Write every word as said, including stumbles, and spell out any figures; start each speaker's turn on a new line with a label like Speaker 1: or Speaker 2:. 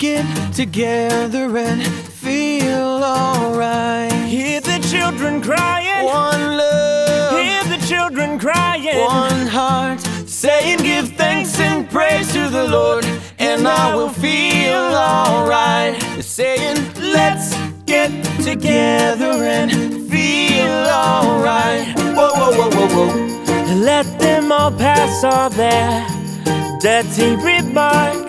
Speaker 1: get together and feel alright.
Speaker 2: Hear the children crying,
Speaker 1: One love,
Speaker 2: hear the children crying,
Speaker 1: one heart, saying give thanks and praise to the Lord, and I will feel alright. Saying let's get together and feel alright. Whoa, whoa, whoa, whoa, whoa.
Speaker 2: Let them all pass all their dirty remarks.